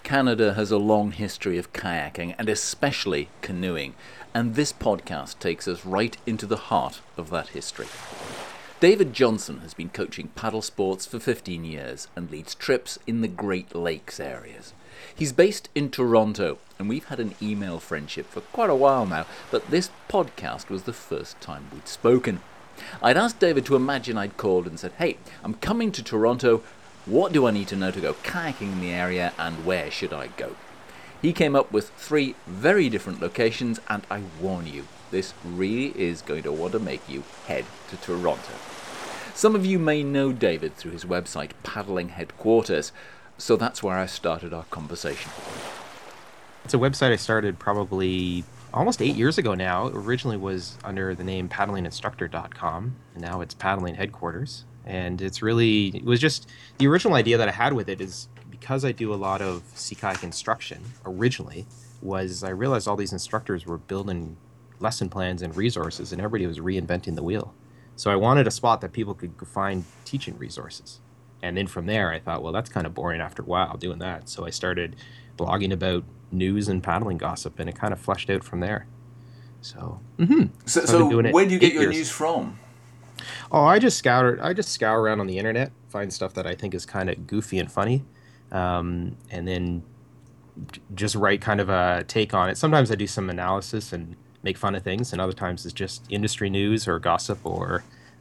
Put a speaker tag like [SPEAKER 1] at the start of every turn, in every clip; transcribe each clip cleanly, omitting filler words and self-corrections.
[SPEAKER 1] Canada has a long history of kayaking and especially canoeing, and this podcast takes us right into the heart of that history. David Johnson has been coaching paddle sports for 15 years and leads trips in the Great Lakes areas. He's based in Toronto, and we've had an email friendship for quite a while now, but this podcast was the first time we'd spoken. I'd asked David to imagine I'd called and said, "Hey, I'm coming to Toronto. What do I need to know to go kayaking in the area, and where should I go?" He came up with 3 very different locations, and I warn you, this really is going to want to make you head to Toronto. Some of you may know David through his website, Paddling Headquarters, so that's where I started our conversation.
[SPEAKER 2] It's a website I started probably almost 8 years ago now. It originally was under the name paddlinginstructor.com, and now it's Paddling Headquarters. And it was just, the original idea that I had with it is because I do a lot of sea kayak instruction originally, was I realized all these instructors were building lesson plans and resources, and everybody was reinventing the wheel. So I wanted a spot that people could find teaching resources. And then from there, I thought, well, that's kind of boring after a while doing that. So I started blogging about news and paddling gossip, and it kind of fleshed out from there. So,
[SPEAKER 3] So where do you get your news from?
[SPEAKER 2] Oh, I just scour around on the internet, find stuff that I think is kind of goofy and funny, and then just write kind of a take on it. Sometimes I do some analysis and make fun of things, and other times it's just industry news or gossip or,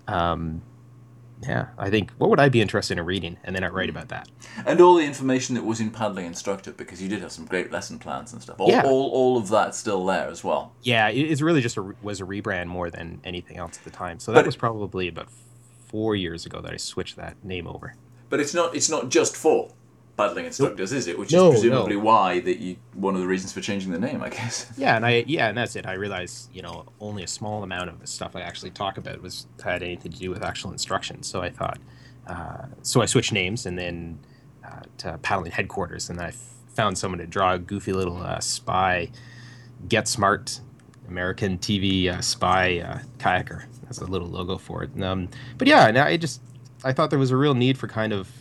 [SPEAKER 2] I think, what would I be interested in reading? And then I write about that.
[SPEAKER 3] And all the information that was in Paddling Instructor, because you did have some great lesson plans and stuff. All of that's still there as well.
[SPEAKER 2] Yeah, it's really just was a rebrand more than anything else at the time. So that was probably about 4 years ago that I switched that name over.
[SPEAKER 3] But it's not just for paddling instructors, is it? Which is presumably why one of the reasons for changing the name, I guess.
[SPEAKER 2] Yeah, and that's it. I realized, only a small amount of the stuff I actually talk about had anything to do with actual instruction. So I thought, so I switched names and then to Paddling Headquarters, and then I found someone to draw a goofy little spy, Get Smart, American TV spy kayaker. That's a little logo for it. But yeah, and I thought there was a real need for kind of,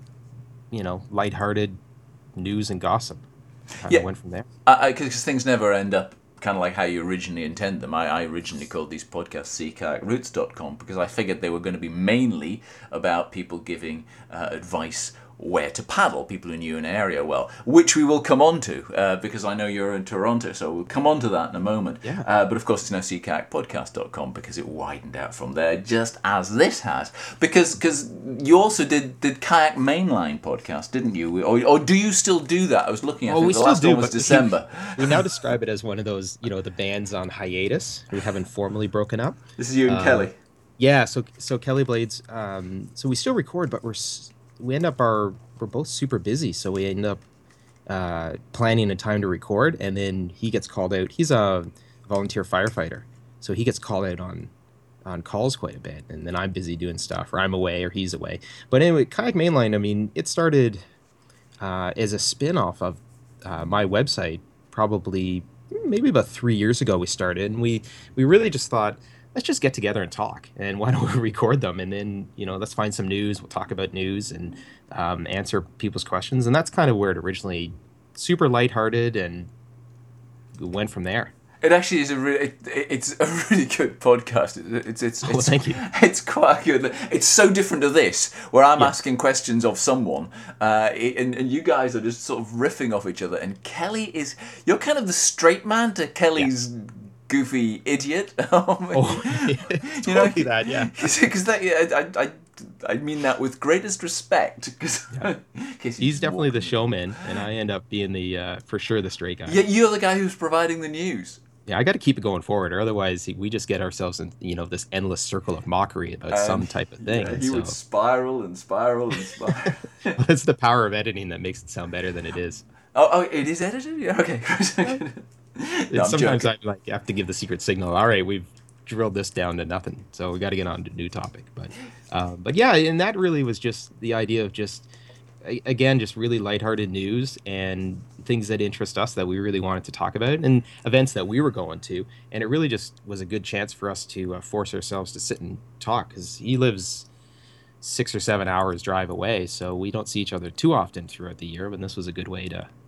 [SPEAKER 2] lighthearted news and gossip. I went from there.
[SPEAKER 3] Because things never end up kind of like how you originally intend them. I originally called these podcasts SeaKayakRoots.com because I figured they were going to be mainly about people giving advice where to paddle, people who knew an area well, which we will come on to, because I know you're in Toronto, so we'll come on to that in a moment.
[SPEAKER 2] Yeah.
[SPEAKER 3] But of course it's now SeaKayakPodcast.com because it widened out from there, just as this has. Because you also did Kayak Mainline podcast, didn't you? Or do you still do that? I was looking at it, the last one was December.
[SPEAKER 2] We now describe it as one of those, the bands on hiatus who haven't formally broken up.
[SPEAKER 3] This is you and Kelly.
[SPEAKER 2] Yeah, so Kelly Blades, so we still record, but we're both super busy, so we end up planning a time to record, and then he gets called out. He's a volunteer firefighter, so he gets called out on calls quite a bit, and then I'm busy doing stuff, or I'm away, or he's away. But anyway, Kayak Mainline, it started as a spin-off of my website, probably maybe about 3 years ago we started, and we really just thought, let's just get together and talk, and why don't we record them, and then, let's find some news, we'll talk about news, and answer people's questions, and that's kind of where it originally, super lighthearted, and went from there.
[SPEAKER 3] It actually is it's a really good podcast. It's
[SPEAKER 2] thank you.
[SPEAKER 3] It's quite good. It's so different to this, where I'm asking questions of someone, and you guys are just sort of riffing off each other, and you're kind of the straight man to Kelly's goofy idiot.
[SPEAKER 2] Totally that, yeah.
[SPEAKER 3] Because I mean that with greatest respect.
[SPEAKER 2] He's definitely the showman, and I end up being for sure the straight guy.
[SPEAKER 3] Yeah, you're the guy who's providing the news.
[SPEAKER 2] Yeah, I got to keep it going forward, or otherwise we just get ourselves in this endless circle of mockery about some type of thing.
[SPEAKER 3] Yeah, you would spiral and spiral and spiral.
[SPEAKER 2] Well, it's the power of editing that makes it sound better than it is.
[SPEAKER 3] Oh, it is edited? Yeah, okay. No,
[SPEAKER 2] sometimes I have to give the secret signal. All right, we've drilled this down to nothing, so we got to get on to a new topic. But yeah, and that really was just the idea of just really lighthearted news and things that interest us that we really wanted to talk about, and events that we were going to. And it really just was a good chance for us to force ourselves to sit and talk, because he lives 6 or 7 hours drive away, so we don't see each other too often throughout the year. But this was a good way to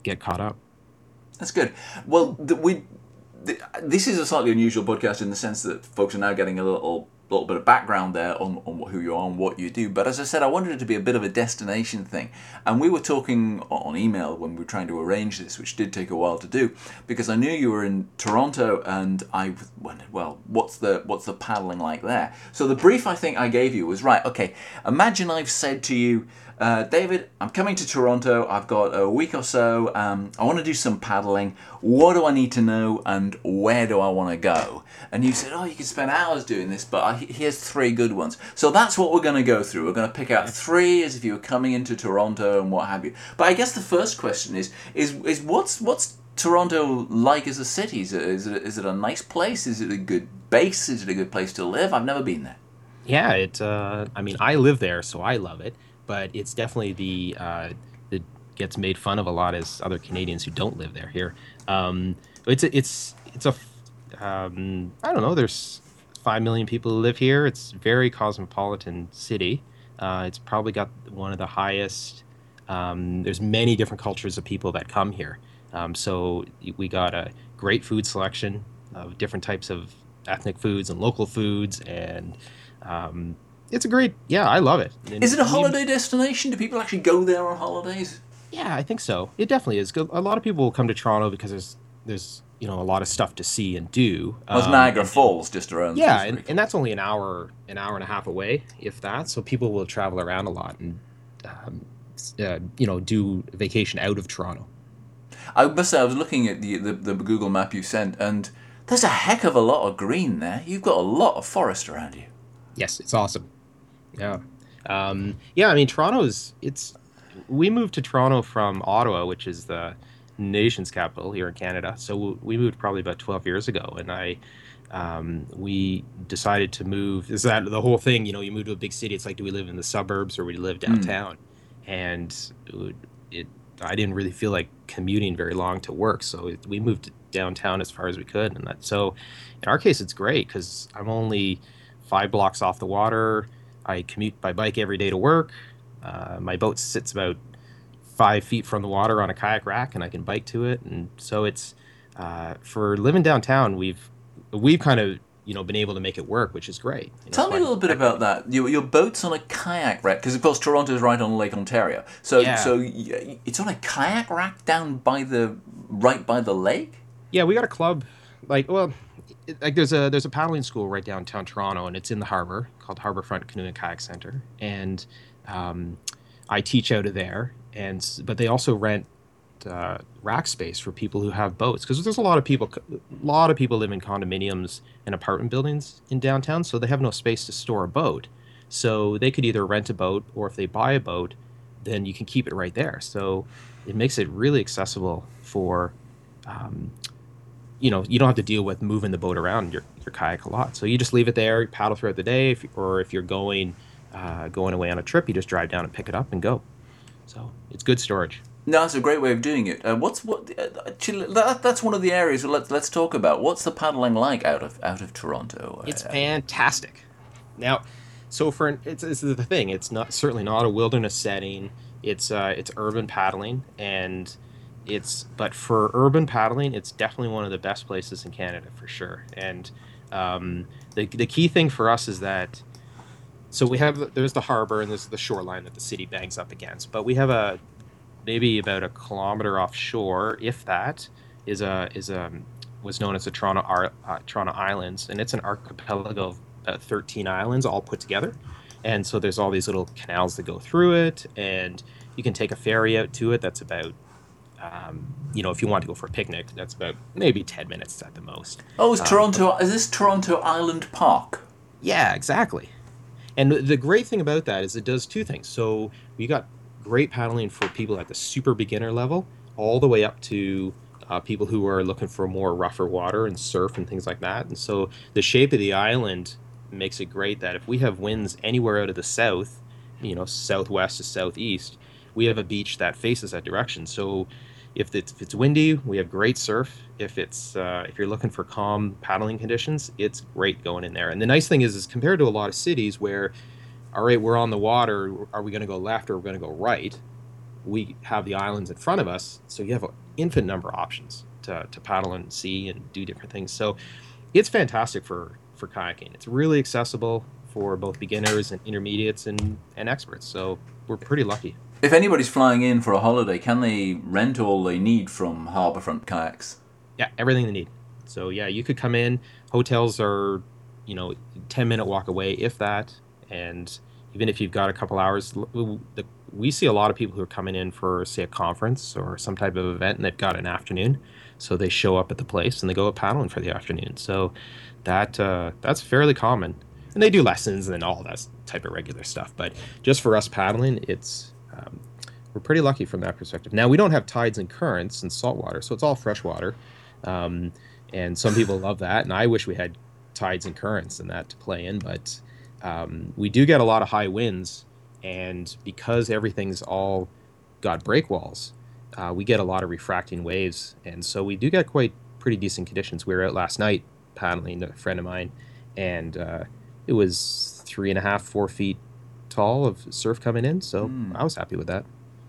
[SPEAKER 2] get caught up.
[SPEAKER 3] That's good. Well, this is a slightly unusual podcast in the sense that folks are now getting a little bit of background there on who you are and what you do. But as I said, I wanted it to be a bit of a destination thing. And we were talking on email when we were trying to arrange this, which did take a while to do, because I knew you were in Toronto, and I wondered, well, what's the paddling like there? So the brief I think I gave you was, right, okay, imagine I've said to you, David, I'm coming to Toronto. I've got a week or so. I want to do some paddling. What do I need to know, and where do I want to go? And you said, oh, you can spend hours doing this, but here's 3 good ones. So that's what we're going to go through. We're going to pick out 3 as if you were coming into Toronto and what have you. But I guess the first question is what's Toronto like as a city? Is it a nice place? Is it a good base? Is it a good place to live? I've never been there.
[SPEAKER 2] Yeah, I mean, I live there, so I love it. But it's definitely that gets made fun of a lot as other Canadians who don't live there here. It's a I don't know. There's 5 million people who live here. It's a very cosmopolitan city. It's probably got one of the highest. There's many different cultures of people that come here. So we got a great food selection of different types of ethnic foods and local foods, and it's a great. Yeah, I love it. And
[SPEAKER 3] is it a holiday destination? Do people actually go there on holidays?
[SPEAKER 2] Yeah, I think so. It definitely is. A lot of people will come to Toronto because there's a lot of stuff to see and do.
[SPEAKER 3] There's Niagara Falls just around.
[SPEAKER 2] Yeah, and that's only an hour and a half away, if that. So people will travel around a lot and do vacation out of Toronto.
[SPEAKER 3] I must say, I was looking at the Google map you sent, and there's a heck of a lot of green there. You've got a lot of forest around you.
[SPEAKER 2] Yes, it's awesome. Yeah. I mean, we moved to Toronto from Ottawa, which is the nation's capital here in Canada. So we moved probably about 12 years ago, and we decided to move. Is that the whole thing? You move to a big city. It's like, do we live in the suburbs or we live downtown? And I didn't really feel like commuting very long to work, so we moved downtown as far as we could. And so in our case, it's great because I'm only 5 blocks off the water. I commute by bike every day to work. My boat sits about 5 feet from the water on a kayak rack, and I can bike to it. And so it's for living downtown, we've kind of been able to make it work, which is great.
[SPEAKER 3] Tell me a little bit about that. Your boat's on a kayak rack, because of course Toronto is right on Lake Ontario. So it's on a kayak rack down right by the lake. Yeah,
[SPEAKER 2] we got a club. There's a paddling school right downtown Toronto, and it's in the harbor called Harbourfront Canoe and Kayak Center, and I teach out of there. But they also rent rack space for people who have boats, because there's a lot of people live in condominiums and apartment buildings in downtown, so they have no space to store a boat. So they could either rent a boat, or if they buy a boat, then you can keep it right there. So it makes it really accessible for you don't have to deal with moving the boat around your kayak a lot. So you just leave it there, paddle throughout the day, or if you're going away on a trip, you just drive down and pick it up and go. So it's good storage.
[SPEAKER 3] No, that's a great way of doing it. That's one of the areas. Let's talk about what's the paddling like out of Toronto.
[SPEAKER 2] It's fantastic. Now, so this is the thing. It's certainly not a wilderness setting. It's urban paddling, but for urban paddling, it's definitely one of the best places in Canada for sure. And the key thing for us is that, so there's the harbor and there's the shoreline that the city bangs up against, but we have maybe about a kilometer offshore, if that, was known as the Toronto Islands, and it's an archipelago of about 13 islands all put together. And so there's all these little canals that go through it, and you can take a ferry out to it. That's about if you want to go for a picnic, that's about maybe 10 minutes at the most.
[SPEAKER 3] Oh, is this Toronto Island Park?
[SPEAKER 2] Yeah, exactly. And the great thing about that is it does 2 things. So we got great paddling for people at the super beginner level, all the way up to people who are looking for more rougher water and surf and things like that. And so the shape of the island makes it great that if we have winds anywhere out of the south, southwest to southeast, we have a beach that faces that direction. So if it's windy, we have great surf. If you're looking for calm paddling conditions, it's great going in there. And the nice thing is compared to a lot of cities where, all right, we're on the water, are we going to go left or are we going to go right? we have the islands in front of us, so you have an infinite number of options to paddle and see and do different things. So it's fantastic for kayaking. It's really accessible for both beginners and intermediates and experts. So we're pretty lucky.
[SPEAKER 3] If anybody's flying in for a holiday, can they rent all they need from Harbourfront Kayaks?
[SPEAKER 2] Yeah, everything they need. So yeah, you could come in. Hotels are, 10-minute walk away, if that. And even if you've got a couple hours, we see a lot of people who are coming in for, say, a conference or some type of event, and they've got an afternoon. So they show up at the place and they go out paddling for the afternoon. So that's fairly common. And they do lessons and all that type of regular stuff. But just for us paddling, we're pretty lucky from that perspective. Now, we don't have tides and currents and saltwater, so it's all freshwater. And some people love that, and I wish we had tides and currents and that to play in. But we do get a lot of high winds, and because everything's all got breakwalls, we get a lot of refracting waves, and so we do get pretty decent conditions. We were out last night paddling, a friend of mine, and it was 3.5, 4 feet tall of surf coming in, so I was happy with that.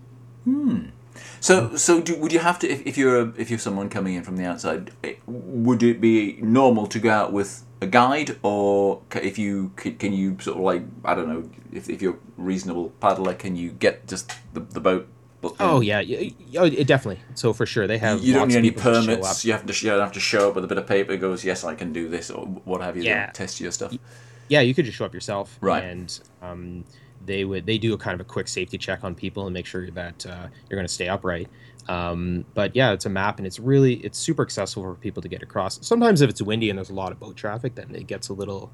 [SPEAKER 3] So would you have to, if you're someone coming in from the outside, would it be normal to go out with a guide, or can you sort of, like, I don't know, if you're a reasonable paddler, can you get just the boat?
[SPEAKER 2] Oh yeah, it definitely. So for sure, they have.
[SPEAKER 3] You don't need any
[SPEAKER 2] people to show up.
[SPEAKER 3] permits. You have to show up with a bit of paper that goes, yes, I can do this, or what have you.
[SPEAKER 2] Yeah.
[SPEAKER 3] They'll test your stuff.
[SPEAKER 2] Yeah, you could just show up yourself,
[SPEAKER 3] Right.
[SPEAKER 2] And they do a kind of a quick safety check on people and make sure that you're going to stay upright. But yeah, it's a map, and it's super accessible for people to get across. Sometimes if it's windy and there's a lot of boat traffic, then it gets a little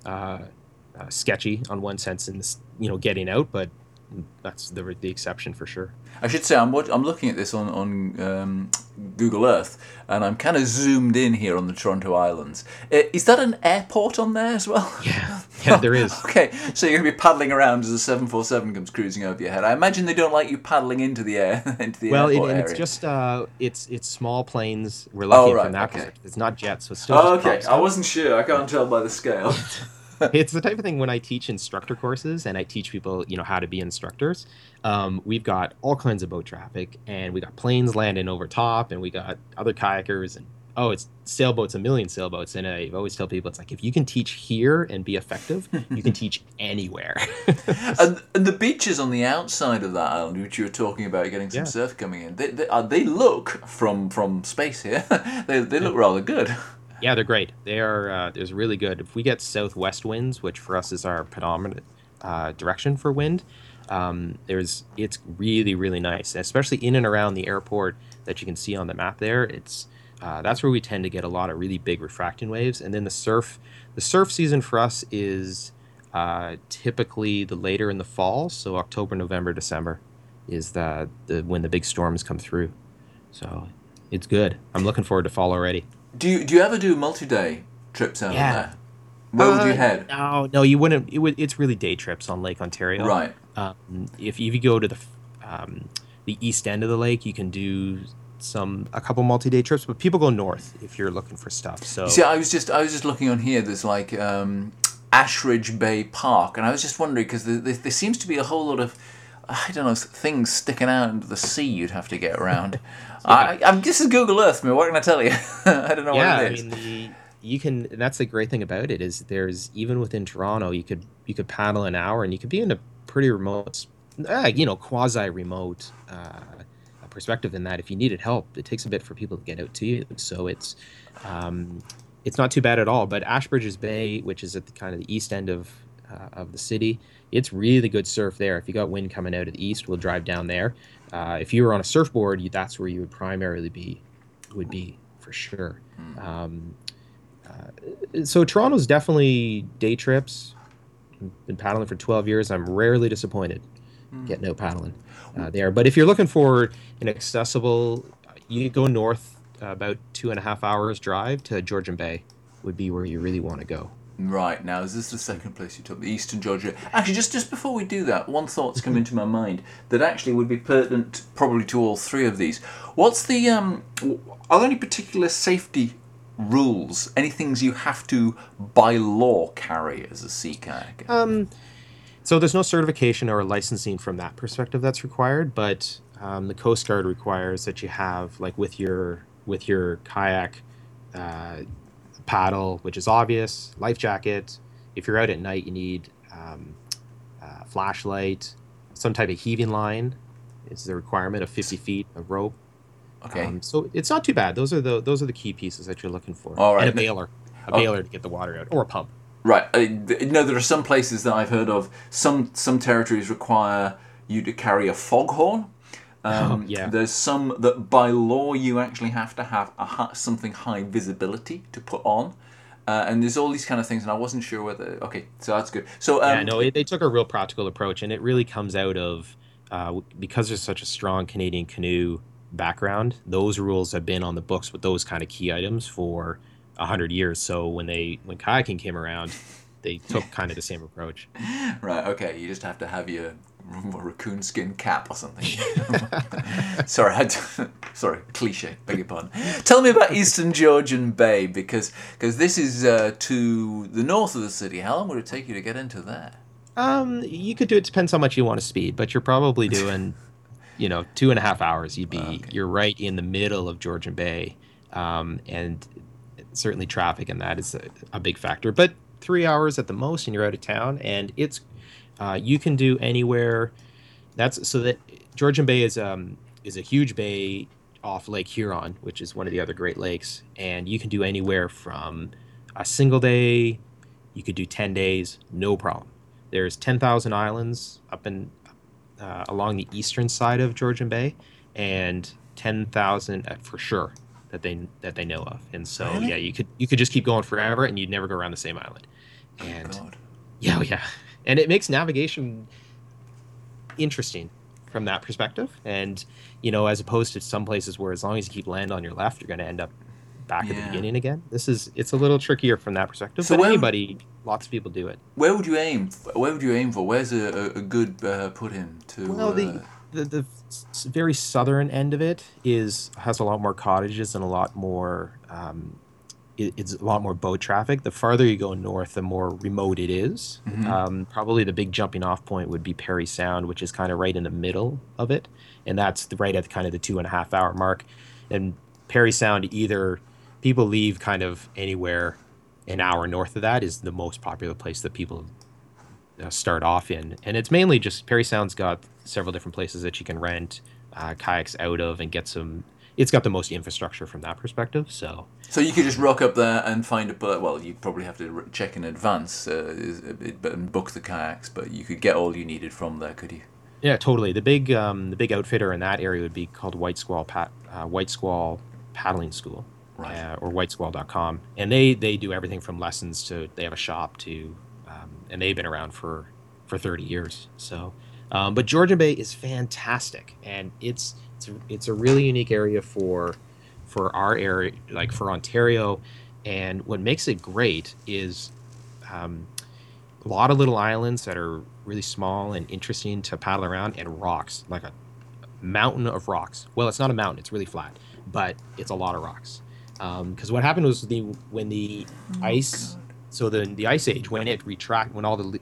[SPEAKER 2] sketchy on one sense in this, getting out, but that's the exception for sure.
[SPEAKER 3] I should say I'm looking at this on Google Earth, and I'm kind of zoomed in here on the Toronto Islands. Is that an airport on there as well?
[SPEAKER 2] Yeah, there is.
[SPEAKER 3] Okay, so you're going to be paddling around as a 747 comes cruising over your head. I imagine they don't like you paddling into the air, into the airport area.
[SPEAKER 2] It's just it's small planes. We're lucky from that perspective. It's not jets, so it's still.
[SPEAKER 3] Oh, okay. I wasn't sure. I can't tell by the scale.
[SPEAKER 2] It's the type of thing when I teach instructor courses and I teach people, how to be instructors. We've got all kinds of boat traffic, and we got planes landing over top, and we got other kayakers, and it's sailboats, a million sailboats. And I always tell people, it's like, if you can teach here and be effective, you can teach anywhere.
[SPEAKER 3] and the beaches on the outside of that island, which you were talking about, getting some surf coming in, they look from space here. they look rather good.
[SPEAKER 2] Yeah, they're great. They're really good. If we get southwest winds, which for us is our predominant direction for wind, it's really, really nice, especially in and around the airport that you can see on the map there. That's where we tend to get a lot of really big refracting waves. And then the surf season for us is typically the later in the fall, so October, November, December is when the big storms come through. So it's good. I'm looking forward to fall already.
[SPEAKER 3] Do you ever do multi-day trips out there? Where would you head?
[SPEAKER 2] No, you wouldn't. It's really day trips on Lake Ontario.
[SPEAKER 3] Right.
[SPEAKER 2] If you go to the east end of the lake, you can do a couple multi-day trips. But people go north if you're looking for stuff. So
[SPEAKER 3] you see, I was just looking on here. There's like Ashridge Bay Park, and I was just wondering because there seems to be a whole lot of, I don't know, things sticking out into the sea you'd have to get around. This is Google Earth, man. What can I tell you? I don't know what it is.
[SPEAKER 2] I mean, you can. And that's the great thing about it is there's, even within Toronto, you could paddle an hour, and you could be in a pretty remote, quasi-remote perspective. In that, if you needed help, it takes a bit for people to get out to you. So it's not too bad at all. But Ashbridges Bay, which is at the kind of the east end of the city, it's really good surf there. If you got wind coming out of the east, we'll drive down there. If you were on a surfboard, that's where you would primarily be for sure. So Toronto's definitely day trips. I've been paddling for 12 years. I'm rarely disappointed getting out paddling there. But if you're looking for an accessible, you go north about 2.5 hours drive to Georgian Bay would be where you really want to go.
[SPEAKER 3] Right, now is this the second place you took, the Eastern Georgia? Actually, just before we do that, one thought's come into my mind that actually would be pertinent probably to all three of these. What's the, are there any particular safety rules, any things you have to by law carry as a sea kayaker?
[SPEAKER 2] So there's no certification or licensing from that perspective that's required, but the Coast Guard requires that you have, like, with your kayak, uh, paddle, which is obvious, life jacket. If you're out at night, you need flashlight, some type of heaving line. It's the requirement of 50 feet of rope.
[SPEAKER 3] Okay.
[SPEAKER 2] So it's not too bad. Those are the key pieces that you're looking for.
[SPEAKER 3] All right.
[SPEAKER 2] And a baler, baler to get the water out, or a pump.
[SPEAKER 3] Right. There are some places that I've heard of. Some territories require you to carry a foghorn.
[SPEAKER 2] Yeah.
[SPEAKER 3] There's some that by law you actually have to have something high visibility to put on. And there's all these kind of things, and I wasn't sure whether... Okay, so that's good. So
[SPEAKER 2] Yeah, no, they took a real practical approach, and it really comes out of, because there's such a strong Canadian canoe background, those rules have been on the books with those kind of key items for 100 years. So when kayaking came around, they took kind of the same approach.
[SPEAKER 3] Right, okay, you just have to have your raccoon skin cap or something. Sorry, sorry, cliche, beg your pardon. Tell me about Eastern Georgian Bay, because this is to the north of the city. How long would it take you to get into there?
[SPEAKER 2] You could do it, depends how much you want to speed, but you're probably doing, 2.5 hours. You're right in the middle of Georgian Bay, and certainly traffic and that is a big factor. But 3 hours at the most, and you're out of town, and it's you can do anywhere. That's so that Georgian Bay is a huge bay off Lake Huron, which is one of the other Great Lakes, and you can do anywhere from a single day. You could do 10 days, no problem. There's 10,000 islands up in along the eastern side of Georgian Bay, and 10,000 for sure that they know of. And so
[SPEAKER 3] Really?
[SPEAKER 2] yeah, you could just keep going forever, and you'd never go around the same island. And
[SPEAKER 3] God.
[SPEAKER 2] yeah, and it makes navigation interesting from that perspective. And as opposed to some places where as long as you keep land on your left, you're going to end up back at the
[SPEAKER 3] Yeah.
[SPEAKER 2] beginning again. It's a little trickier from that perspective.
[SPEAKER 3] So
[SPEAKER 2] but lots of people do it.
[SPEAKER 3] Where would you aim? Where would you aim for? Where's a good put in to?
[SPEAKER 2] Well, the very southern end of it has a lot more cottages and a lot more. It's a lot more boat traffic. The farther you go north, the more remote it is. Probably the big jumping off point would be Perry Sound, which is kind of right in the middle of it, and that's right at kind of the 2.5 hour mark. And Perry Sound, either people leave kind of anywhere an hour north of that is the most popular place that people start off in, and it's mainly just Perry Sound's got several different places that you can rent kayaks out of and get some. It's got the most infrastructure from that perspective. So
[SPEAKER 3] you could just rock up there and find a boat. Well, you probably have to check in advance and book the kayaks, but you could get all you needed from there, could you?
[SPEAKER 2] yeah, totally. The big outfitter in that area would be called White Squall Paddling School,
[SPEAKER 3] Right.
[SPEAKER 2] or whitesquall.com, and they do everything from lessons to they have a shop to, and they've been around for 30 years. So, but Georgian Bay is fantastic, and it's a really unique area for our area, like for Ontario. And what makes it great is a lot of little islands that are really small and interesting to paddle around, and rocks, like a mountain of rocks. Well, it's not a mountain; it's really flat, but it's a lot of rocks. Because what happened was when the ice, so the ice age, when it when all the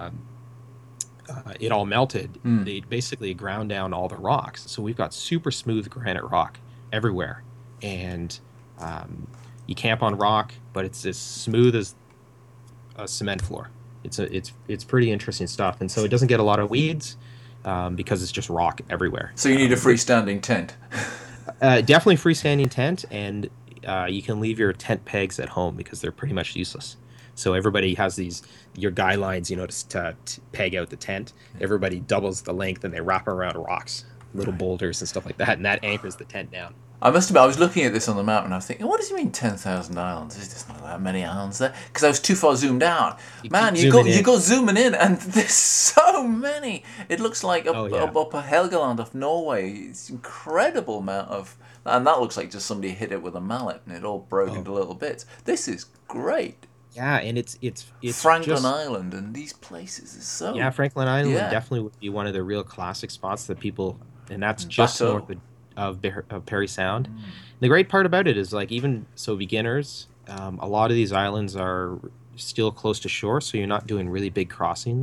[SPEAKER 2] it all melted, they basically ground down all the rocks. So we've got super smooth granite rock everywhere, and you camp on rock, but it's as smooth as a cement floor. It's pretty interesting stuff, and so it doesn't get a lot of weeds because it's just rock everywhere.
[SPEAKER 3] So you need a freestanding tent.
[SPEAKER 2] Definitely freestanding tent, and you can leave your tent pegs at home because they're pretty much useless. So everybody has your guy lines, to peg out the tent. Everybody doubles the length and they wrap around rocks, little boulders and stuff like that, and that anchors the tent down.
[SPEAKER 3] I must admit, I was looking at this on the map and I was thinking, what does he mean 10,000 islands? There's just not that many islands there. Because I was too far zoomed out. Man, you go zooming in and there's so many. It looks like up Helgeland of Norway. It's incredible amount of... And that looks like just somebody hit it with a mallet and it all broke into little bits. This is great.
[SPEAKER 2] Yeah, and it's
[SPEAKER 3] Franklin Island and these places is so...
[SPEAKER 2] Yeah, Franklin Island
[SPEAKER 3] Yeah.
[SPEAKER 2] definitely would be one of the real classic spots that people... And that's just north of Perry Sound. The great part about it is, like, even so beginners, a lot of these islands are still close to shore, so you're not doing really big crossings.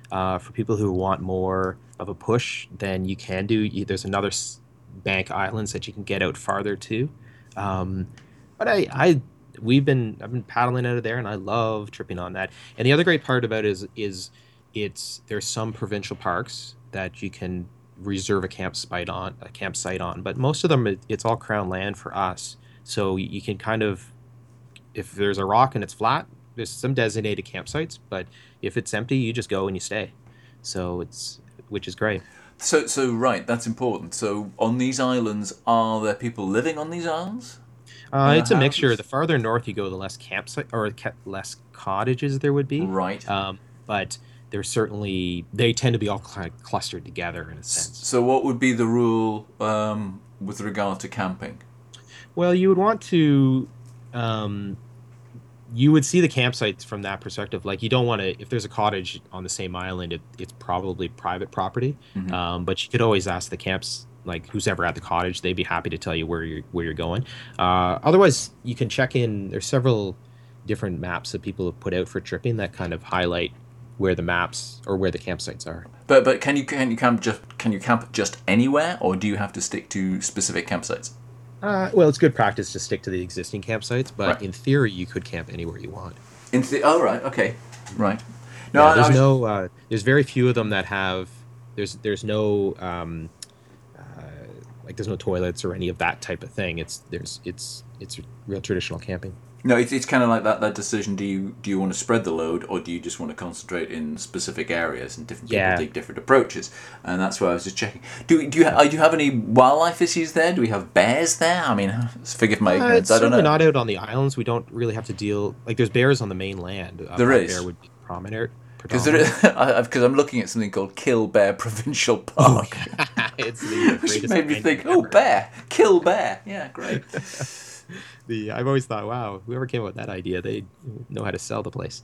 [SPEAKER 2] For people who want more of a push, then you can do. There's another bank islands that you can get out farther too. Um, but I've been paddling out of there, and I love tripping on that. And the other great part about it is it's there's some provincial parks that you can reserve a campsite on, but most of them it's all crown land for us. So you can kind of, if there's a rock and it's flat, there's some designated campsites, but if it's empty, you just go and you stay. So which is great.
[SPEAKER 3] So right, that's important. So on these islands, are there people living on these islands?
[SPEAKER 2] It's a mixture.
[SPEAKER 3] Houses?
[SPEAKER 2] The farther north you go, the less campsite or less cottages there would be.
[SPEAKER 3] Right.
[SPEAKER 2] But there's certainly they tend to be all clustered together in a sense.
[SPEAKER 3] So what would be the rule with regard to camping?
[SPEAKER 2] Well, you would want to, you would see the campsites from that perspective. Like you don't want to, if there's a cottage on the same island, it's probably private property. But you could always ask the camps, like who's ever at the cottage, they'd be happy to tell you where you're going. Otherwise, you can check in. There's several different maps that people have put out for tripping that kind of highlight where the maps or where the campsites are.
[SPEAKER 3] But can you camp just anywhere, or do you have to stick to specific campsites?
[SPEAKER 2] Well, it's good practice to stick to the existing campsites, but
[SPEAKER 3] Right.
[SPEAKER 2] in theory, you could camp anywhere you want.
[SPEAKER 3] Oh right, okay, right. No,
[SPEAKER 2] Yeah, there's very few of them that have. There's no there's no toilets or any of that type of thing. It's real traditional camping.
[SPEAKER 3] no. It's kind of like that decision. Do you want to spread the load, or do you just want to concentrate in specific areas? And different people
[SPEAKER 2] Yeah.
[SPEAKER 3] take different approaches, and that's why I was just checking. Do you have any wildlife issues there? Do we have bears there? I mean, forgive my ignorance.
[SPEAKER 2] It's
[SPEAKER 3] I don't
[SPEAKER 2] certainly
[SPEAKER 3] know.
[SPEAKER 2] not out on the islands. We don't really have to deal like there's bears on the mainland.
[SPEAKER 3] There
[SPEAKER 2] Black
[SPEAKER 3] is.
[SPEAKER 2] bear would be prominent.
[SPEAKER 3] Because I'm looking at something called Kill Bear Provincial Park,
[SPEAKER 2] It's the
[SPEAKER 3] which
[SPEAKER 2] greatest
[SPEAKER 3] made me
[SPEAKER 2] find
[SPEAKER 3] think,
[SPEAKER 2] ever.
[SPEAKER 3] oh, bear, kill bear. Yeah, great.
[SPEAKER 2] I've always thought, wow, whoever came up with that idea, they know how to sell the place.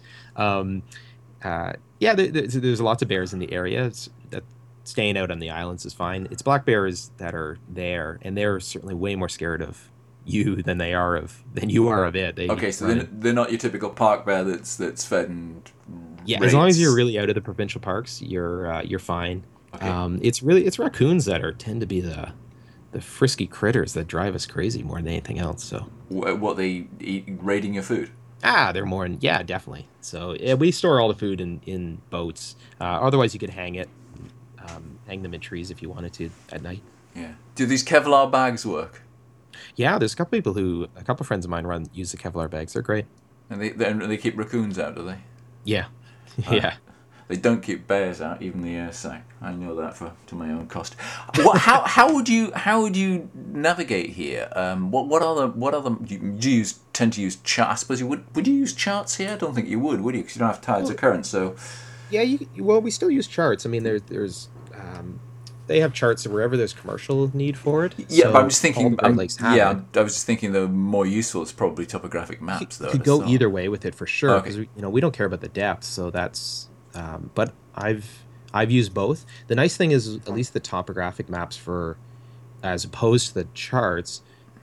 [SPEAKER 2] Yeah, there's lots of bears in the area. That staying out on the islands is fine. It's black bears that are there, and they're certainly way more scared of you than you are of it.
[SPEAKER 3] Okay, so they're not your typical park bear that's fed and
[SPEAKER 2] yeah, as long as you're
[SPEAKER 3] raised.
[SPEAKER 2] really out of the provincial parks, you're fine.
[SPEAKER 3] Okay.
[SPEAKER 2] It's raccoons that tend to be the frisky critters that drive us crazy more than anything else. So
[SPEAKER 3] What they eat, raiding your food.
[SPEAKER 2] they're more yeah, definitely. So yeah, we store all the food in boats. Otherwise, you could hang them in trees if you wanted to at night.
[SPEAKER 3] Yeah. Do these Kevlar bags work?
[SPEAKER 2] Yeah, there's a couple friends of mine use the Kevlar bags. They're great.
[SPEAKER 3] And they keep raccoons out, do they?
[SPEAKER 2] Yeah, yeah.
[SPEAKER 3] They don't keep bears out, even the air sac. I know that to my own cost. How would you navigate here? What are the do you tend to use charts? I suppose you would you use charts here? I don't think you would you? Because you don't have tides or currents. So
[SPEAKER 2] Yeah, well, we still use charts. I mean, there's they have charts wherever there's commercial need for it.
[SPEAKER 3] yeah,
[SPEAKER 2] So
[SPEAKER 3] but I'm just
[SPEAKER 2] all
[SPEAKER 3] thinking.
[SPEAKER 2] the Great Lakes have it.
[SPEAKER 3] I was just thinking the more useful is probably topographic maps, though.
[SPEAKER 2] Could go
[SPEAKER 3] so-
[SPEAKER 2] either way with it for sure
[SPEAKER 3] Okay.
[SPEAKER 2] because we don't care about the depth, so that's. But I've used both. The nice thing is at least the topographic maps as opposed to the charts,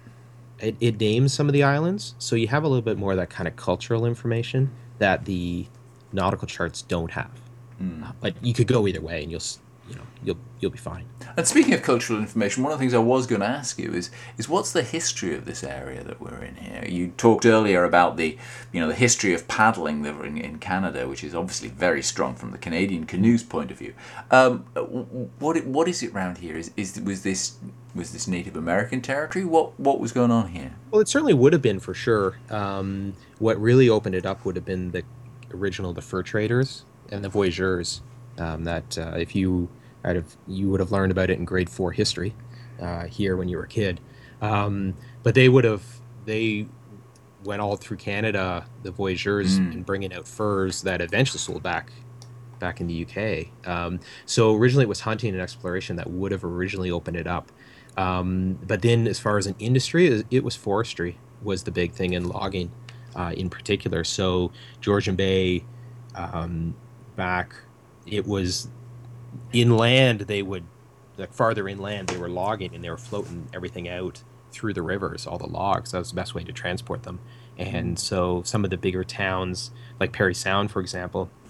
[SPEAKER 2] it names some of the islands, so you have a little bit more of that kind of cultural information that the nautical charts don't have. But you could go either way, and you'll be fine.
[SPEAKER 3] And speaking of cultural information, one of the things I was going to ask you is what's the history of this area that we're in here? You talked earlier about the history of paddling that in Canada, which is obviously very strong from the Canadian canoes point of view. What is it around here? Was this Native American territory? What was going on here?
[SPEAKER 2] Well, it certainly would have been for sure. What really opened it up would have been the fur traders and the voyageurs. If you would have learned about it in grade 4 history here when you were a kid. But they went all through Canada, the voyageurs, and bringing out furs that eventually sold back in the UK. So originally it was hunting and exploration that would have originally opened it up. But then as far as an industry, it was forestry was the big thing, and logging in particular. So Georgian Bay, back, it was inland. Farther inland, they were logging and they were floating everything out through the rivers, all the logs. That was the best way to transport them. And so some of the bigger towns, like Parry Sound, for example,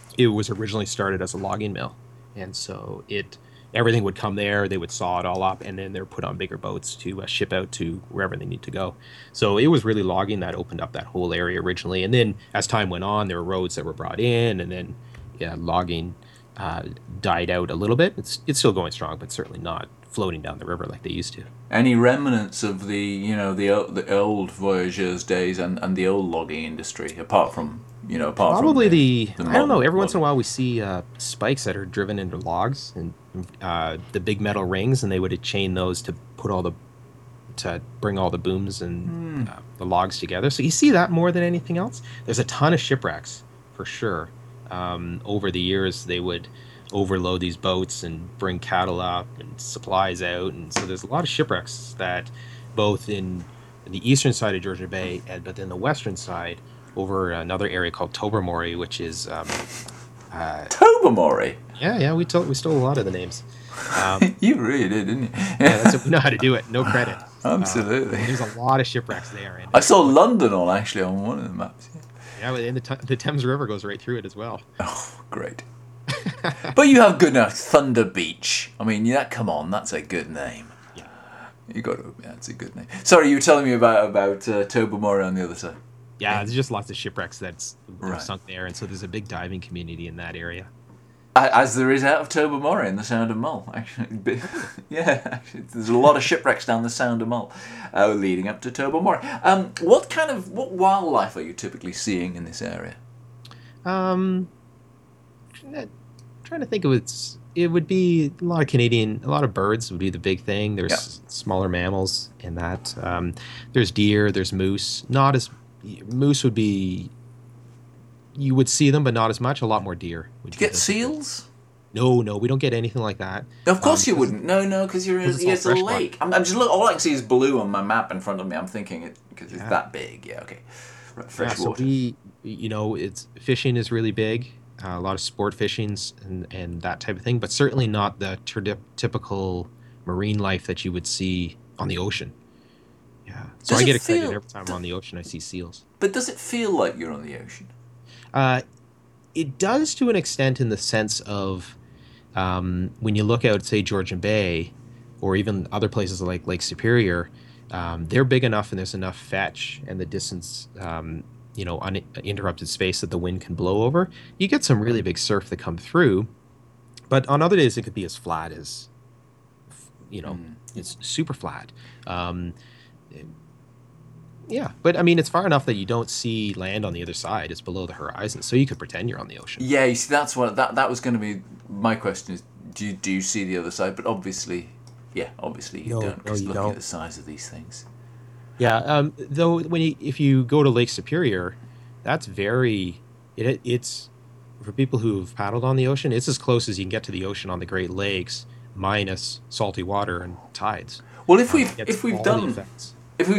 [SPEAKER 2] it was originally started as a logging mill, and so everything would come there. They would saw it all up, and then they're put on bigger boats to ship out to wherever they need to go. So it was really logging that opened up that whole area originally, and then as time went on, there were roads that were brought in, and then logging died out a little bit. It's still going strong, but certainly not floating down the river like they used to.
[SPEAKER 3] Any remnants of the old voyageurs days and the old logging industry, apart from
[SPEAKER 2] Probably
[SPEAKER 3] the
[SPEAKER 2] I don't know.
[SPEAKER 3] modern
[SPEAKER 2] Every once in a
[SPEAKER 3] logging?
[SPEAKER 2] while, we see spikes that are driven into logs and the big metal rings, and they would chain those to bring all the booms and the logs together. So you see that more than anything else. There's a ton of shipwrecks for sure. Over the years, they would overload these boats and bring cattle up and supplies out, and so there's a lot of shipwrecks that both in the eastern side of Georgian Bay, but then the western side over another area called Tobermory, which is
[SPEAKER 3] Tobermory.
[SPEAKER 2] yeah, we stole a lot of the names.
[SPEAKER 3] You really did, didn't you?
[SPEAKER 2] We know how to do it. No credit.
[SPEAKER 3] Absolutely.
[SPEAKER 2] There's a lot of shipwrecks there, and
[SPEAKER 3] I saw London on one of the maps.
[SPEAKER 2] and the Thames River goes right through it as well.
[SPEAKER 3] Oh, great. But you have good enough Thunder Beach. I mean, come on, that's a good name.
[SPEAKER 2] Yeah.
[SPEAKER 3] You got to admit, that's a good name. Sorry, you were telling me about Tobermory on the other side.
[SPEAKER 2] Yeah, there's just lots of shipwrecks that are
[SPEAKER 3] Right.
[SPEAKER 2] sunk there, and so there's a big diving community in that area.
[SPEAKER 3] As there is out of Tobermory in the Sound of Mull, actually. Yeah, actually, there's a lot of shipwrecks down the Sound of Mull leading up to Tobermory. What wildlife are you typically seeing in this area?
[SPEAKER 2] Trying to think of it would be a lot of birds would be the big thing. There's smaller mammals in that. There's deer, there's moose. Moose would be, you would see them, but not as much. A lot more deer.
[SPEAKER 3] Do you get seals?
[SPEAKER 2] No, we don't get anything like that.
[SPEAKER 3] Of course you wouldn't. No, because
[SPEAKER 2] it's
[SPEAKER 3] it's
[SPEAKER 2] all
[SPEAKER 3] a
[SPEAKER 2] freshwater.
[SPEAKER 3] lake. I'm just all I can see is blue on my map in front of me. I'm thinking it because it's that big. Yeah, okay. Right, fresh
[SPEAKER 2] So
[SPEAKER 3] water.
[SPEAKER 2] it's fishing is really big. A lot of sport fishings and that type of thing, but certainly not the typical marine life that you would see on the ocean. Yeah. So
[SPEAKER 3] Does
[SPEAKER 2] I
[SPEAKER 3] it
[SPEAKER 2] get excited
[SPEAKER 3] feel-
[SPEAKER 2] every time I'm on the ocean I see seals.
[SPEAKER 3] But does it feel like you're on the ocean?
[SPEAKER 2] It does to an extent in the sense of when you look out, say, Georgian Bay or even other places like Lake Superior, they're big enough and there's enough fetch and the distance, uninterrupted space that the wind can blow over. You get some really big surf that come through, but on other days it could be as flat as, it's super flat. Yeah, but I mean, it's far enough that you don't see land on the other side. It's below the horizon, so you could pretend you're on the ocean.
[SPEAKER 3] Yeah, you see, that's what that was going to be my question. Is do you see the other side? But obviously you
[SPEAKER 2] No,
[SPEAKER 3] don't. Because
[SPEAKER 2] you
[SPEAKER 3] looking
[SPEAKER 2] don't.
[SPEAKER 3] at the size of these things.
[SPEAKER 2] Yeah, though if you go to Lake Superior, that's it's for people who've paddled on the ocean. It's as close as you can get to the ocean on the Great Lakes, minus salty water and tides.
[SPEAKER 3] Well, if we've
[SPEAKER 2] All the
[SPEAKER 3] done
[SPEAKER 2] effects.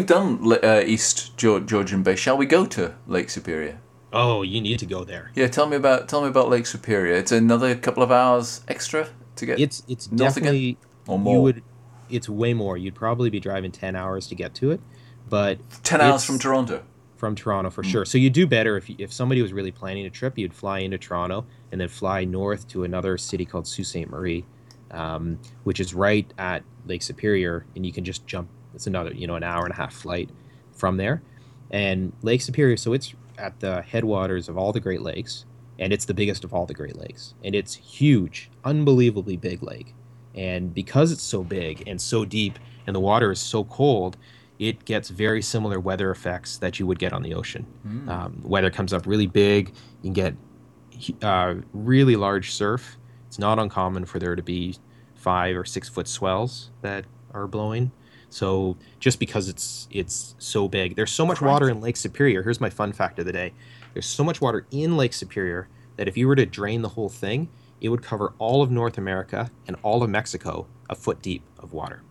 [SPEAKER 3] East Georgian Bay, shall we go to Lake Superior?
[SPEAKER 2] Oh, you need to go there.
[SPEAKER 3] Yeah, tell me about Lake Superior. It's another couple of hours extra to get.
[SPEAKER 2] It's
[SPEAKER 3] north
[SPEAKER 2] definitely
[SPEAKER 3] again? Or more?
[SPEAKER 2] It's way more. You'd probably be driving 10 hours to get to it, but
[SPEAKER 3] 10 hours
[SPEAKER 2] it's
[SPEAKER 3] from Toronto.
[SPEAKER 2] From Toronto for sure. So you do better if somebody was really planning a trip, you'd fly into Toronto and then fly north to another city called Sault Ste. Marie, which is right at Lake Superior, and you can just jump. It's another an hour and a half flight from there, and Lake Superior. So it's at the headwaters of all the Great Lakes, and it's the biggest of all the Great Lakes, and it's huge, unbelievably big lake. And because it's so big and so deep, and the water is so cold, it gets very similar weather effects that you would get on the ocean. Weather comes up really big. You can get really large surf. It's not uncommon for there to be 5 or 6 foot swells that are blowing. So just because it's so big, there's so much water in Lake Superior. Here's my fun fact of the day. There's so much water in Lake Superior that if you were to drain the whole thing, it would cover all of North America and all of Mexico a foot deep of water.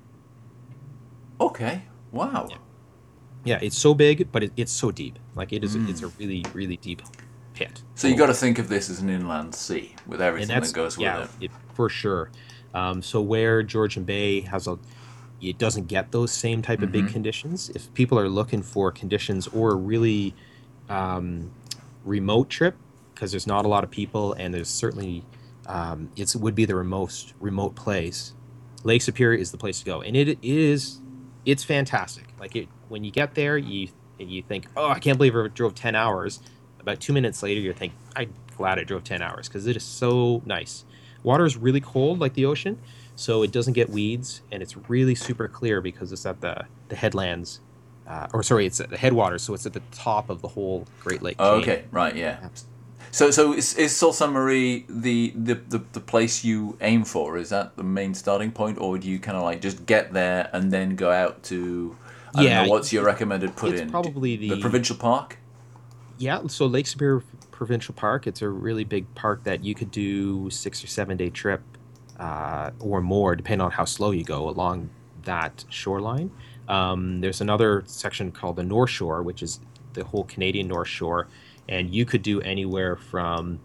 [SPEAKER 3] Okay. Wow.
[SPEAKER 2] Yeah, it's so big, but it's so deep. Like it's a really, really deep pit.
[SPEAKER 3] So you got to think of this as an inland sea with everything
[SPEAKER 2] And
[SPEAKER 3] that goes with it.
[SPEAKER 2] For sure. So where Georgian Bay it doesn't get those same type of big conditions. If people are looking for conditions or a really remote trip, because there's not a lot of people, and there's certainly it would be the most remote place. Lake Superior is the place to go, and it's fantastic. Like when you get there, you think, oh, I can't believe I drove 10 hours. About 2 minutes later, you think, I'm glad I drove 10 hours because it is so nice. Water is really cold, like the ocean, so it doesn't get weeds, and it's really super clear because it's at the headlands, it's at the headwaters, so it's at the top of the whole Great Lake chain.
[SPEAKER 3] Oh, okay, right, yeah. So is Sault Ste. Marie the place you aim for? Is that the main starting point, or do you kind of like just get there and then go out to? I don't know, what's your recommended put in?
[SPEAKER 2] Probably
[SPEAKER 3] the provincial park.
[SPEAKER 2] Yeah, so Lake Superior Provincial Park. It's a really big park that you could do 6 or 7 day trip or more, depending on how slow you go along that shoreline. There's another section called the North Shore, which is the whole Canadian North Shore, and you could do anywhere from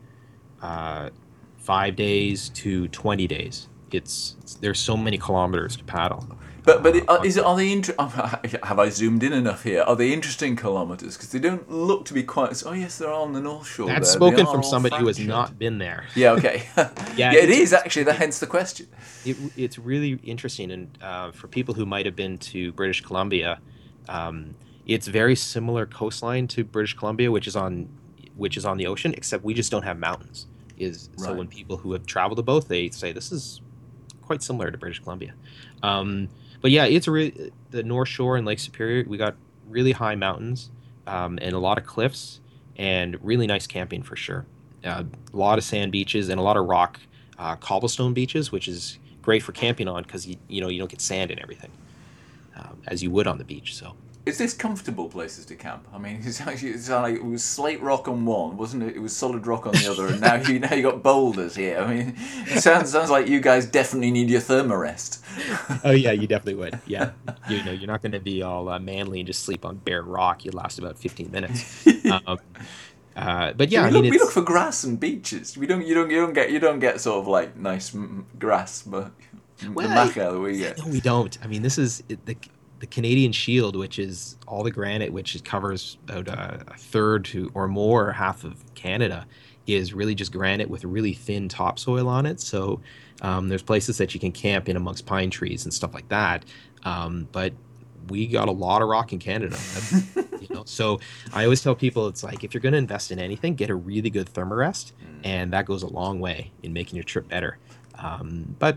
[SPEAKER 2] 5 days to 20 days. There's so many kilometers to paddle.
[SPEAKER 3] But are they have I zoomed in enough here? Are they interesting kilometers? Because they don't look to be quite. Oh yes, they're on the North Shore.
[SPEAKER 2] That's spoken from somebody who has not been there.
[SPEAKER 3] Yeah. Okay. yeah, it is actually. Hence the question.
[SPEAKER 2] It's really interesting, and for people who might have been to British Columbia, it's very similar coastline to British Columbia, which is on the ocean, except we just don't have mountains. So when people who have traveled to both, they say this is quite similar to British Columbia. But yeah, it's the North Shore and Lake Superior. We got really high mountains and a lot of cliffs and really nice camping for sure. A lot of sand beaches and a lot of rock cobblestone beaches, which is great for camping on because you don't get sand and everything as you would on the beach. So.
[SPEAKER 3] Is this comfortable places to camp? I mean, it's like it was slate rock on one, wasn't it? It was solid rock on the other, and now you got boulders here. I mean, it sounds like you guys definitely need your thermarest.
[SPEAKER 2] Oh yeah, you definitely would. Yeah, you're not going to be all manly and just sleep on bare rock. You last about 15 minutes. But yeah,
[SPEAKER 3] we look for grass and beaches. You don't get sort of like nice grass, but the maca that we get.
[SPEAKER 2] No, we don't. I mean, this is the Canadian Shield, which is all the granite, which covers about a third to or more half of Canada, is really just granite with really thin topsoil on it. So there's places that you can camp in amongst pine trees and stuff like that. But we got a lot of rock in Canada. So I always tell people, it's like, if you're going to invest in anything, get a really good thermarest, and that goes a long way in making your trip better. But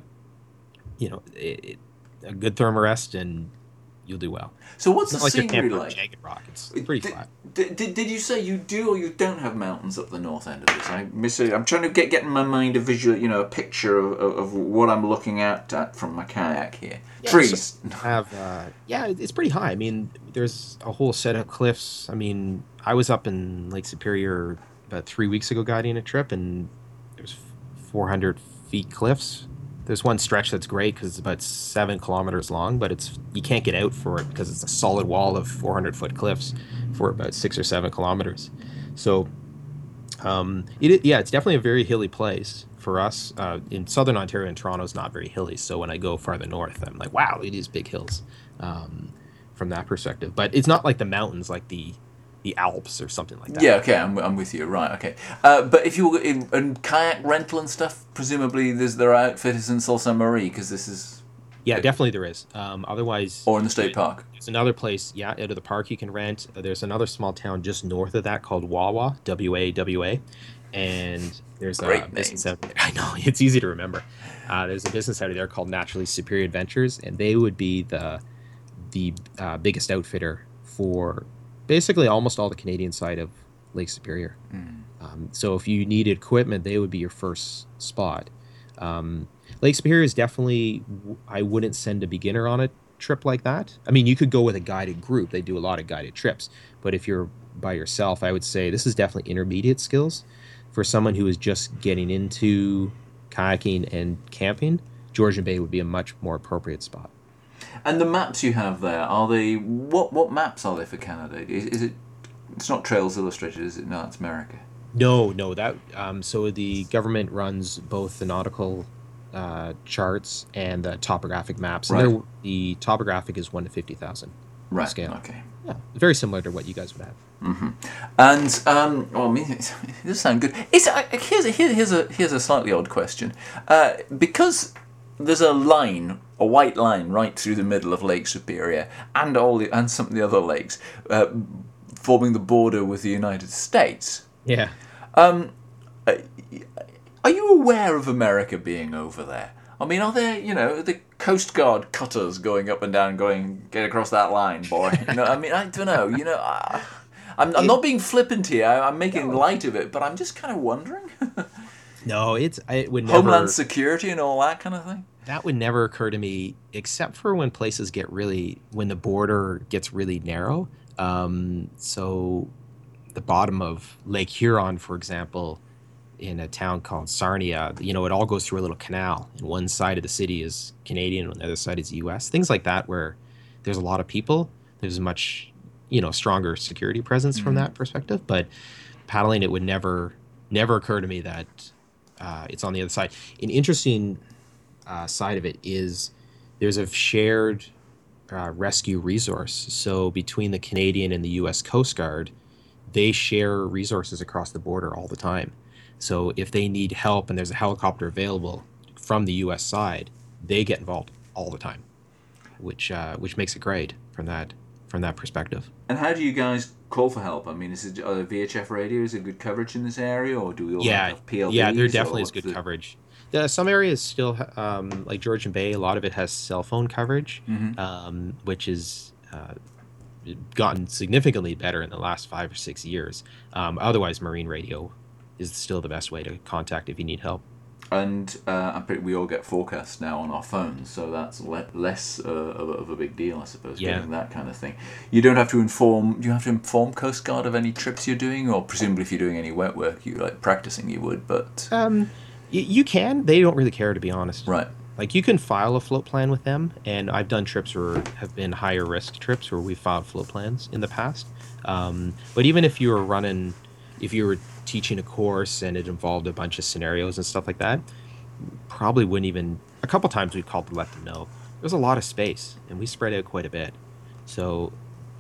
[SPEAKER 2] a good thermarest and you'll do well.
[SPEAKER 3] So what's the
[SPEAKER 2] scenery
[SPEAKER 3] scenery like?
[SPEAKER 2] Jagged rock. It's pretty flat.
[SPEAKER 3] Did you say you do or you don't have mountains up the north end of this? I'm trying to get in my mind a visual, a picture of what I'm looking at from my kayak here.
[SPEAKER 2] Yeah,
[SPEAKER 3] Trees.
[SPEAKER 2] So it's pretty high. I mean, there's a whole set of cliffs. I mean, I was up in Lake Superior about 3 weeks ago guiding a trip, and there's 400 feet cliffs. There's one stretch that's great because it's about 7 kilometers long, but you can't get out for it because it's a solid wall of 400-foot cliffs for about 6 or 7 kilometers. So, it's definitely a very hilly place for us. In southern Ontario and Toronto is not very hilly, so when I go farther north, I'm like, wow, it is big hills from that perspective. But it's not like the mountains, like the Alps or something like that.
[SPEAKER 3] Yeah, okay, I'm with you. Right, okay. But if you were in kayak rental and stuff, presumably there are outfitters in Sault Ste. Marie because this is.
[SPEAKER 2] Yeah, definitely there is. Otherwise.
[SPEAKER 3] Or in the state park.
[SPEAKER 2] There's another place, out of the park you can rent. There's another small town just north of that called Wawa, W-A-W-A, and there's a business out there. I know, it's easy to remember. There's a business out there called Naturally Superior Adventures, and they would be the biggest outfitter for basically almost all the Canadian side of Lake Superior. So if you needed equipment, they would be your first spot. Lake Superior is definitely, I wouldn't send a beginner on a trip like that. I mean, you could go with a guided group. They do a lot of guided trips. But if you're by yourself, I would say this is definitely intermediate skills. For someone who is just getting into kayaking and camping, Georgian Bay would be a much more appropriate spot.
[SPEAKER 3] And the maps you have there, are they what maps are they for Canada? Is it? It's not Trails Illustrated, is it? No, it's America.
[SPEAKER 2] No. That so the government runs both the nautical charts and the topographic maps.
[SPEAKER 3] Right.
[SPEAKER 2] And the topographic is 1 to 50,000.
[SPEAKER 3] Right.
[SPEAKER 2] scale.
[SPEAKER 3] Okay.
[SPEAKER 2] Yeah, very similar to what you guys would have.
[SPEAKER 3] And well, I mean, it does sound good. Here's a slightly odd question, because there's a white line right through the middle of Lake Superior and some of the other lakes, forming the border with the United States.
[SPEAKER 2] Yeah.
[SPEAKER 3] Are you aware of America being over there? I mean, are there, the Coast Guard cutters going up and down, get across that line, boy? I mean, I don't know. I'm not being flippant here. I'm making light of it, but I'm just kind of wondering.
[SPEAKER 2] No, it would never.
[SPEAKER 3] Homeland security and all that kind of thing.
[SPEAKER 2] That would never occur to me, except for when when the border gets really narrow. So the bottom of Lake Huron, for example, in a town called Sarnia, it all goes through a little canal, and one side of the city is Canadian, and the other side is U.S. Things like that, where there's a lot of people. There's a much, stronger security presence from that perspective. But paddling, it would never occur to me that it's on the other side. An interesting side of it is there's a shared rescue resource. So between the Canadian and the U.S. Coast Guard, they share resources across the border all the time. So if they need help and there's a helicopter available from the U.S. side, they get involved all the time, which makes it great from that perspective.
[SPEAKER 3] And how do you guys call for help? I mean, is it VHF radio? Is it good coverage in this area, or do we all have PLDs?
[SPEAKER 2] Yeah, there definitely is good coverage. Some areas still, like Georgian Bay, a lot of it has cell phone coverage, which is gotten significantly better in the last 5 or 6 years. Otherwise, marine radio is still the best way to contact if you need help.
[SPEAKER 3] And we all get forecasts now on our phones, so that's less of a big deal, I suppose, getting that kind of thing. You don't have to inform. Do you have to inform Coast Guard of any trips you're doing, or presumably if you're doing any wet work, you practicing, you would. But
[SPEAKER 2] you can. They don't really care, to be honest.
[SPEAKER 3] Right.
[SPEAKER 2] Like, you can file a float plan with them, and I've done trips where have been higher risk trips where we filed float plans in the past. But even if you were teaching a course and it involved a bunch of scenarios and stuff like that, probably wouldn't even. A couple times we called to let them know. There's a lot of space, and we spread out quite a bit. So,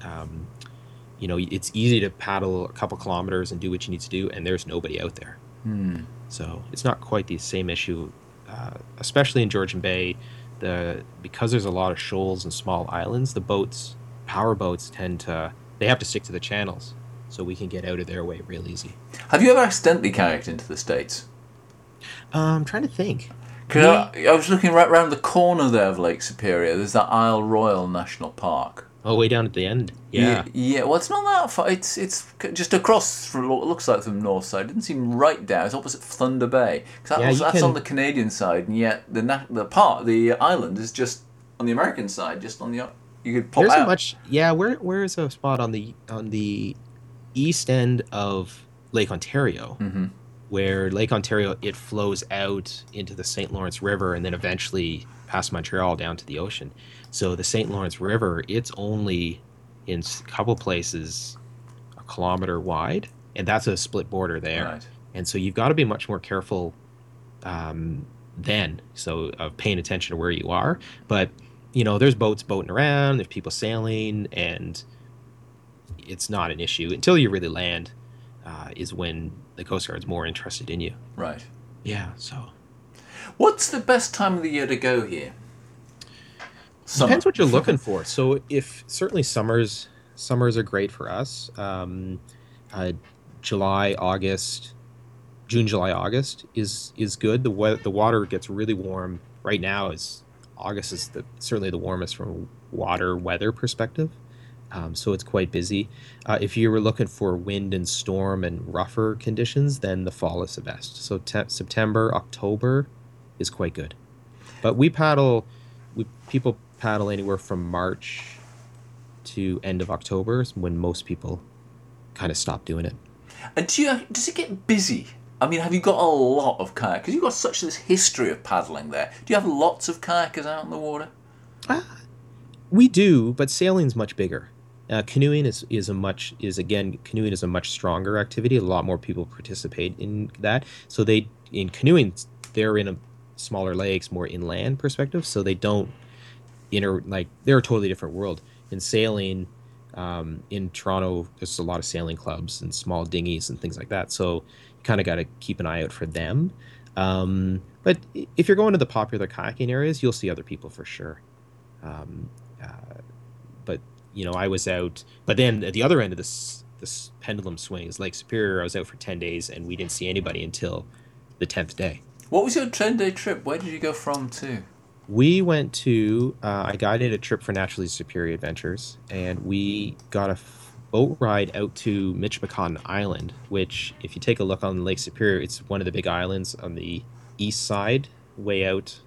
[SPEAKER 2] it's easy to paddle a couple kilometers and do what you need to do, and there's nobody out there. So it's not quite the same issue, especially in Georgian Bay. Because there's a lot of shoals and small islands, power boats they have to stick to the channels, so we can get out of their way real easy.
[SPEAKER 3] Have you ever accidentally kayaked into the States?
[SPEAKER 2] I'm trying to think.
[SPEAKER 3] I was looking right around the corner there of Lake Superior. There's that Isle Royale National Park.
[SPEAKER 2] Oh, way down at the end. Yeah.
[SPEAKER 3] Yeah. Well, it's not that far. It's just across from what looks like from the north side. It didn't seem right down. It's opposite Thunder Bay. That's on the Canadian side, and yet the island is just on the American side, just on the. You could pop out.
[SPEAKER 2] Where is a spot on the east end of Lake Ontario, where Lake Ontario, it flows out into the St. Lawrence River and then eventually past Montreal down to the ocean. So the St. Lawrence River, it's only in a couple places a kilometer wide, and that's a split border there.
[SPEAKER 3] Right.
[SPEAKER 2] And so you've got to be much more careful then, so of paying attention to where you are. But, there's boats boating around, there's people sailing, and it's not an issue until you really land, is when the Coast Guard's more interested in you.
[SPEAKER 3] Right.
[SPEAKER 2] Yeah, so.
[SPEAKER 3] What's the best time of the year to go here? Summer.
[SPEAKER 2] Depends what you're looking for. So certainly summers are great for us. July, August, June, July, August is good. The water gets really warm. Right now August is certainly the warmest from a weather perspective. So it's quite busy. If you were looking for wind and storm and rougher conditions, then the fall is the best. So September, October is quite good. But people paddle anywhere from March to end of October is when most people kind of stop doing it.
[SPEAKER 3] And does it get busy? I mean, have you got a lot of kayakers? Because you've got such this history of paddling there. Do you have lots of kayakers out in the water?
[SPEAKER 2] We do, but sailing's much bigger. Canoeing is a much stronger activity. A lot more people participate in that. So in canoeing, they're in a smaller lakes, more inland perspective. So they don't they're a totally different world. in sailing, in Toronto, there's a lot of sailing clubs and small dinghies and things like that. So you kind of got to keep an eye out for them. But if you're going to the popular kayaking areas, you'll see other people for sure. Um, but I was out. But then at the other end of this pendulum swing is Lake Superior. I was out for 10 days, and we didn't see anybody until the 10th day.
[SPEAKER 3] What was your 10-day trip? Where did you go from to?
[SPEAKER 2] We went to, I guided a trip for Naturally Superior Adventures, and we got a boat ride out to Michipicoten Island, which, if you take a look on Lake Superior, it's one of the big islands on the east side, way out,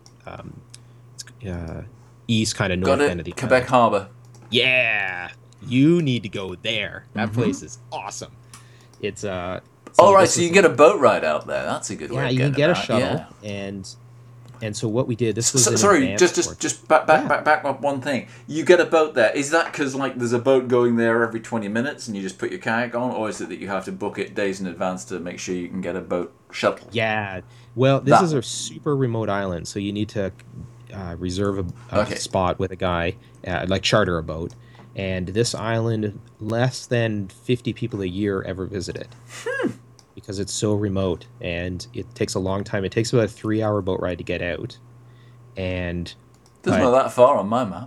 [SPEAKER 2] east, kind of north end of the
[SPEAKER 3] Quebec
[SPEAKER 2] island.
[SPEAKER 3] Harbor.
[SPEAKER 2] Yeah, you need to go there. That place is awesome. It's
[SPEAKER 3] All right, so you can get a boat ride out there. That's a good way.
[SPEAKER 2] Yeah,
[SPEAKER 3] of
[SPEAKER 2] you can
[SPEAKER 3] getting
[SPEAKER 2] get a
[SPEAKER 3] about.
[SPEAKER 2] shuttle, and so what we did. This was
[SPEAKER 3] Sorry, just back up one thing. You get a boat there. Is that because there's a boat going there every 20 minutes and you just put your kayak on, or is it that you have to book it days in advance to make sure you can get a boat shuttle?
[SPEAKER 2] Yeah, well, this is a super remote island, so you need to reserve a spot with a guy, charter a boat. And this island, less than 50 people a year ever visit it. Because it's so remote, and it takes a long time. It takes about a 3-hour boat ride to get out. And
[SPEAKER 3] doesn't go that far on my map.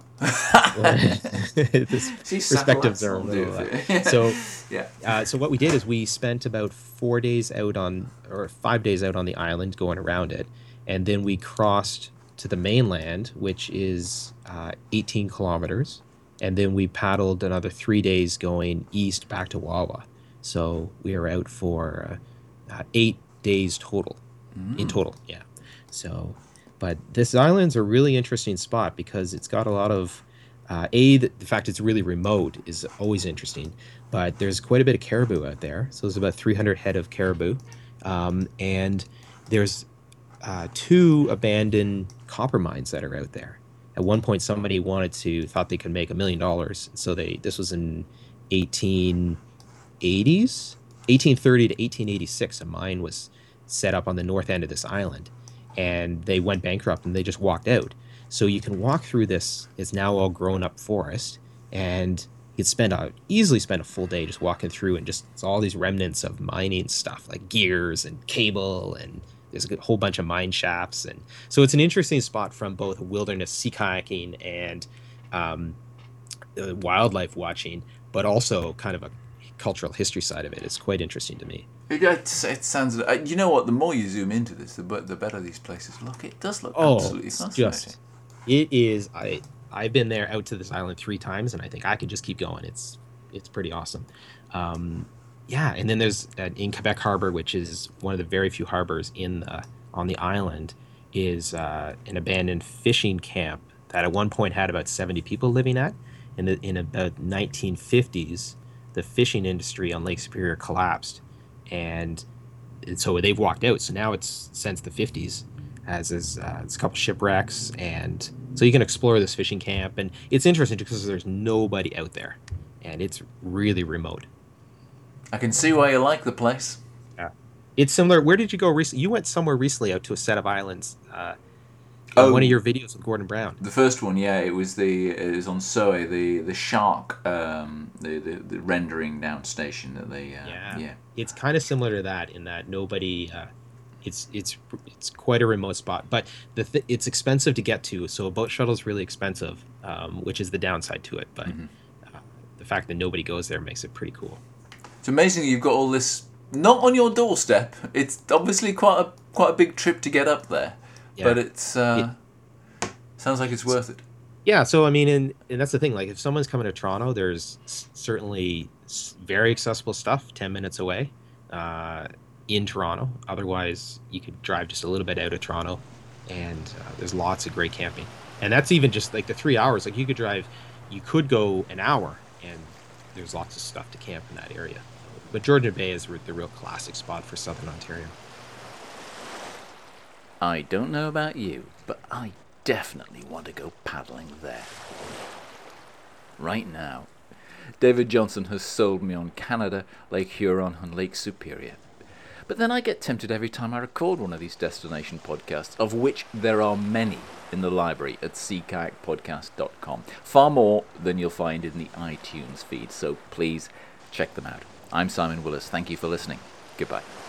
[SPEAKER 2] Perspectives are a little. So
[SPEAKER 3] yeah.
[SPEAKER 2] So what we did is we spent about 5 days out on the island going around it, and then we crossed to the mainland, which is 18 kilometers, and then we paddled another 3 days going east back to Wawa. So we were out for 8 days total. In total, yeah. So, but this island's a really interesting spot because it's got a lot of the fact it's really remote is always interesting. But there's quite a bit of caribou out there. So there's about 300 head of caribou, and there's 2 abandoned copper mines that are out there. At one point, somebody thought they could make $1 million. So this was in 1830 to 1886. A mine was set up on the north end of this island, and they went bankrupt and they just walked out. So you can walk through this. It's now all grown up forest, and you'd easily spend a full day just walking through, and just it's all these remnants of mining stuff like gears and cable, and there's a whole bunch of mine shafts. And so it's an interesting spot from both wilderness sea kayaking and wildlife watching, but also kind of a cultural history side of it. It's quite interesting to me.
[SPEAKER 3] It sounds. You know what? The more you zoom into this, the better these places look. It does look absolutely fascinating.
[SPEAKER 2] It is. I've been there out to this island 3 times, and I think I could just keep going. It's pretty awesome. Yeah, and then there's in Quebec Harbor, which is one of the very few harbors on the island, is an abandoned fishing camp that at one point had about 70 people living at. In about 1950s, the fishing industry on Lake Superior collapsed, and so they've walked out. So now it's since the 50s, it's a couple shipwrecks, and so you can explore this fishing camp, and it's interesting because there's nobody out there, and it's really remote.
[SPEAKER 3] I can see why you like the place.
[SPEAKER 2] Yeah, it's similar. Where did you go recently? You went somewhere recently out to a set of islands. One of your videos with Gordon Brown.
[SPEAKER 3] The first one, yeah, it was on Soe, the shark, the rendering down station that they. Yeah.
[SPEAKER 2] It's kind of similar to that in that nobody. It's quite a remote spot, but it's expensive to get to. So a boat shuttle is really expensive, which is the downside to it. But the fact that nobody goes there makes it pretty cool.
[SPEAKER 3] It's amazing you've got all this not on your doorstep. It's obviously quite a big trip to get up there. Yeah. But it sounds like it's worth it.
[SPEAKER 2] Yeah, so I mean, and that's the thing. Like, if someone's coming to Toronto, there's certainly very accessible stuff 10 minutes away in Toronto. Otherwise, you could drive just a little bit out of Toronto, and there's lots of great camping. And that's even just like the 3 hours. Like, you could go an hour, and there's lots of stuff to camp in that area. But Georgian Bay is the real classic spot for Southern Ontario.
[SPEAKER 1] I don't know about you, but I definitely want to go paddling there. Right now, David Johnson has sold me on Canada, Lake Huron and Lake Superior. But then I get tempted every time I record one of these destination podcasts, of which there are many in the library at seakayakpodcast.com. Far more than you'll find in the iTunes feed, so please check them out. I'm Simon Willis. Thank you for listening. Goodbye.